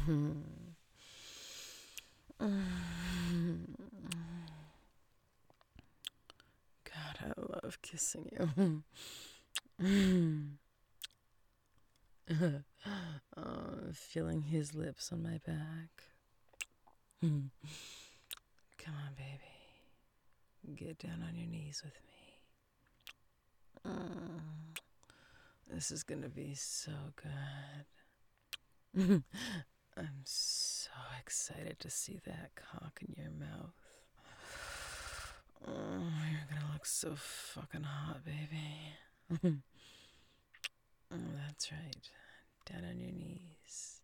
God, I love kissing you. Feeling his lips on my back. Come on, baby. Get down on your knees with me. This is gonna be so good. I'm so excited to see that cock in your mouth. Oh, you're gonna look so fucking hot, baby. Oh, that's right. Down on your knees.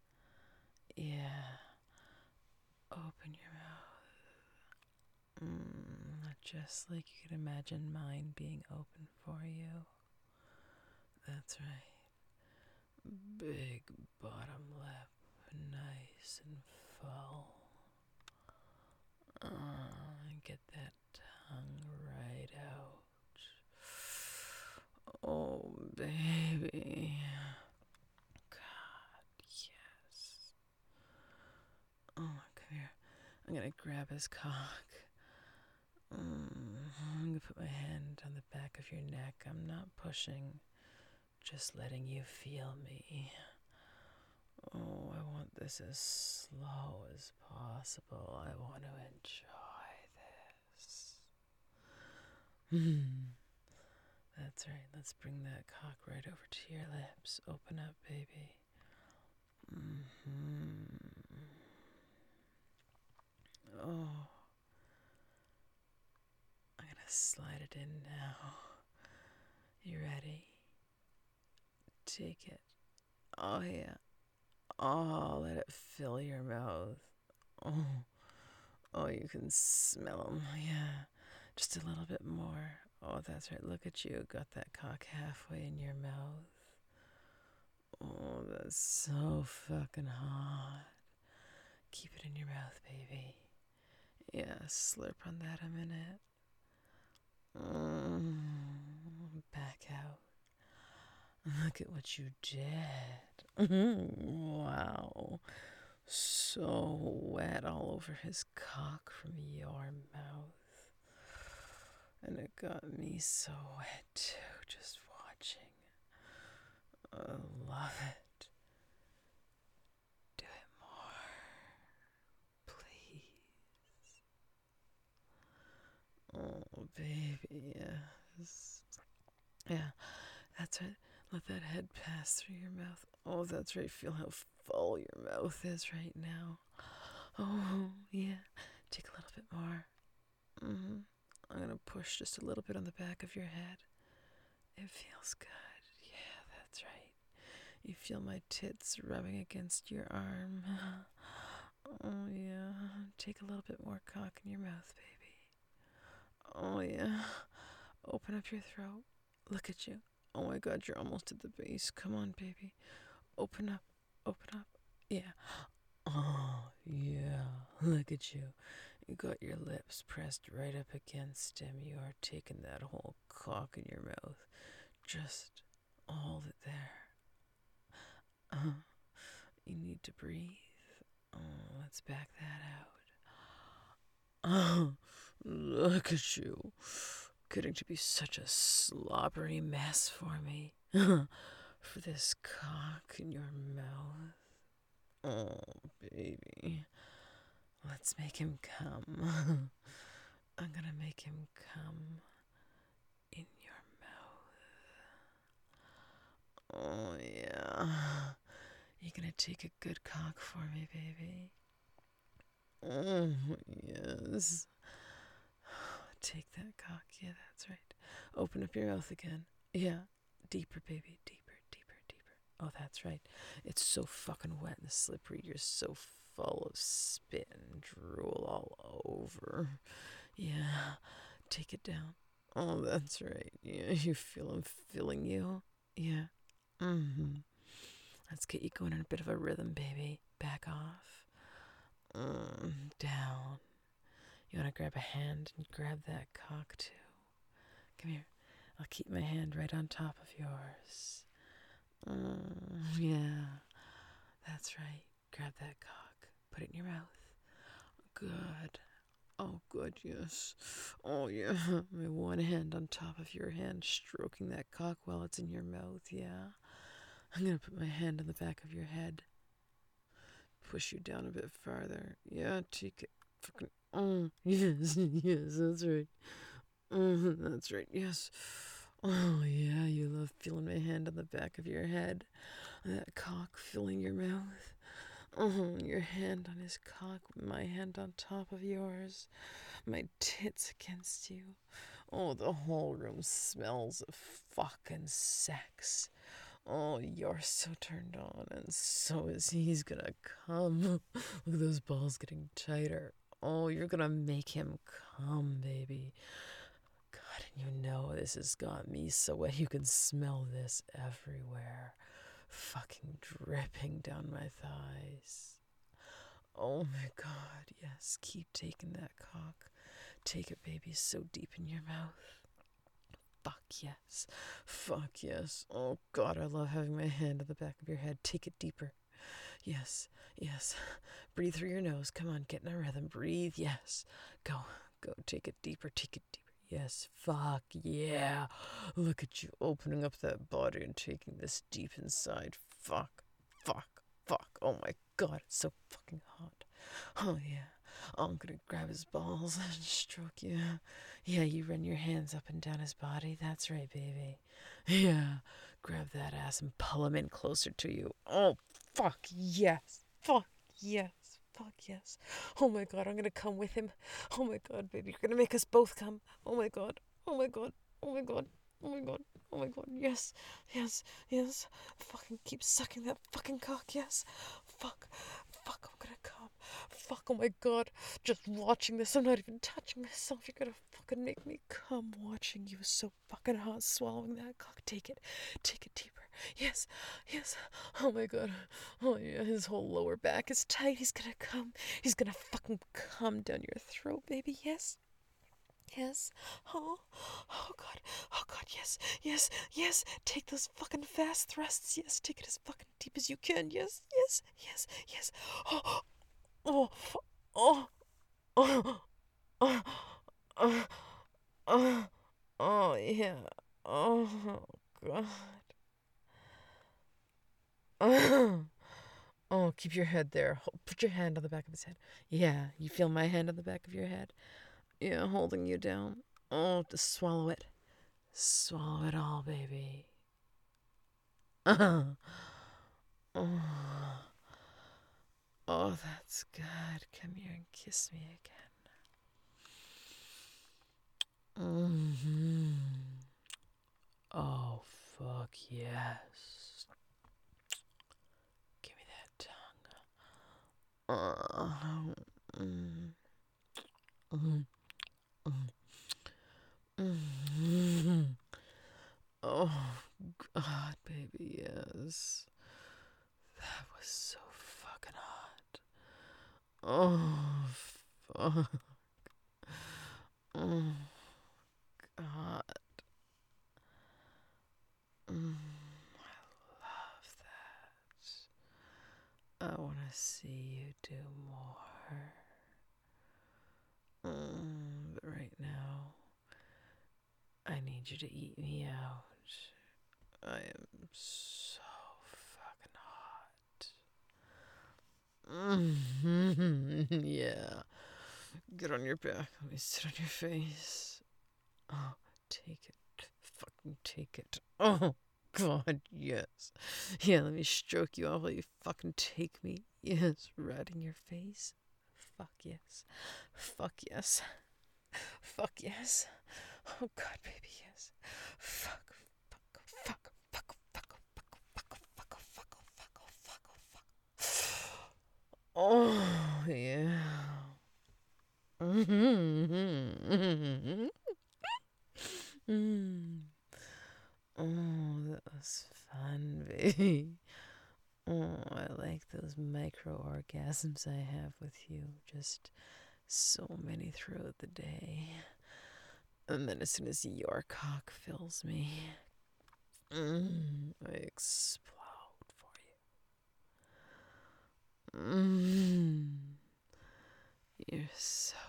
Yeah. Open your mouth. Just like you could imagine mine being open for you. That's right. Big bottom lip. Nice and full. Get that tongue right out. Oh, baby. God, yes. Oh, come here. I'm gonna grab his cock. I'm gonna put my hand on the back of your neck. I'm not pushing, just letting you feel me. Oh, I want this as slow as possible. I want to enjoy this. That's right. Let's bring that cock right over to your lips. Open up, baby. Oh, I'm gonna slide it in now. You ready? Take it. Oh, yeah. Oh, let it fill your mouth. Oh, you can smell them. Yeah. Just a little bit more. Oh, that's right. Look at you. Got that cock halfway in your mouth. Oh, that's so fucking hot. Keep it in your mouth, baby. Yeah, slurp on that a minute. Back out. Look at what you did. Wow. So wet all over his cock from your mouth. And it got me so wet too, just watching. I love it. Do it more, please. Oh, baby, yes. Yeah, that's right. Let that head pass through your mouth. Oh, that's right. Feel how full your mouth is right now. Oh, yeah. Take a little bit more. I'm gonna push just a little bit on the back of your head. It feels good. Yeah, that's right. You feel my tits rubbing against your arm. Oh, yeah. Take a little bit more cock in your mouth, baby. Oh, yeah. Open up your throat. Look at you. Oh my god, you're almost at the base. Come on, baby. Open up. Open up. Yeah. Oh, yeah. Look at you. You got your lips pressed right up against him. You are taking that whole cock in your mouth. Just hold it there. You need to breathe. Oh, let's back that out. Oh, look at you. Getting to be such a slobbery mess for me. For this cock in your mouth. Oh, baby. Let's make him come. I'm gonna make him come in your mouth. Oh, yeah. You gonna take a good cock for me, baby? Oh, yes. Take that cock. Yeah, that's right. Open up your mouth again. Yeah. Deeper, baby. Deeper, deeper, deeper. Oh, that's right. It's so fucking wet and slippery. You're so full of spit and drool all over. Yeah. Take it down. Oh, that's right. Yeah, you feel him filling you. Yeah. Let's get you going in a bit of a rhythm, baby. Back off. Down. You want to grab a hand and grab that cock too? Come here. I'll keep my hand right on top of yours. Yeah, that's right. Grab that cock. Put it in your mouth. Good. Oh, good, yes. Oh, yeah. My one hand on top of your hand, stroking that cock while it's in your mouth, yeah. I'm gonna put my hand on the back of your head. Push you down a bit farther. Yeah, take it. Fucking. Oh, yes, yes, that's right. That's right, yes. Oh, yeah, you love feeling my hand on the back of your head. That cock filling your mouth. Your hand on his cock, my hand on top of yours. My tits against you. Oh, the whole room smells of fucking sex. Oh, you're so turned on, and so is he. He's gonna come. Look at those balls getting tighter. Oh, you're gonna make him come, baby. God, and you know this has got me so wet you can smell this everywhere. Fucking dripping down my thighs. Oh my god, yes, keep taking that cock. Take it, baby, so deep in your mouth. Fuck yes. Fuck yes. Oh god, I love having my hand on the back of your head. Take it deeper. Yes, yes. Breathe through your nose. Come on, get in a rhythm. Breathe, yes. Go, go, take it deeper, take it deeper. Yes, fuck yeah. Look at you opening up that body and taking this deep inside. Fuck, fuck, fuck. Oh my god, it's so fucking hot. Oh yeah. I'm gonna grab his balls and stroke you. Yeah, you run your hands up and down his body. That's right, baby. Yeah. Grab that ass and pull him in closer to you. Oh, fuck yes. Fuck yes. Fuck yes. Oh my god, I'm gonna come with him. Oh my god, baby, you're gonna make us both come. Oh my god. Oh my god. Oh my god. Oh my god. Oh my god. Yes. Yes. Yes. Fucking keep sucking that fucking cock. Yes. Fuck. Fuck, I'm gonna come. Fuck, oh my god. Just watching this, I'm not even touching myself. You're gonna fucking make me come watching you. So fucking hot swallowing that cock. Take it. Take it deeper. Yes. Yes. Oh my god. Oh yeah, his whole lower back is tight. He's gonna come. He's gonna fucking come down your throat, baby. Yes. Yes. Oh. Oh god. Oh god. Yes. Yes. Yes. Take those fucking fast thrusts. Yes. Take it as fucking deep as you can. Yes. Yes. Yes. Yes. Oh. Oh. Oh. Oh. Oh. Oh. Oh. Oh. Yeah. Oh god. Oh. Oh, keep your head there. Put your hand on the back of his head. Yeah, you feel my hand on the back of your head? Yeah, holding you down. Oh, just swallow it. Swallow it all, baby. Oh, oh, that's good. Come here and kiss me again. Oh, fuck yes. Give me that tongue. Oh, God, baby, yes. That was so fucking hot. Oh, fuck. Oh, God. I love that. I want to see you do more. But right now, I need you to eat me out. I am so fucking hot. Yeah. Get on your back. Let me sit on your face. Oh, take it. Fucking take it. Oh, God, yes. Yeah, let me stroke you off while you fucking take me. Yes, right in your face. Fuck yes. Fuck yes. Fuck yes. Oh, God, baby, yes. Fuck, fuck, fuck, fuck, fuck, fuck, fuck, fuck, fuck, fuck, fuck, fuck. Oh, yeah. Oh, that was fun, baby. Oh, I like those micro orgasms I have with you. Just so many throughout the day. And then as soon as your cock fills me, I explode for you. You're so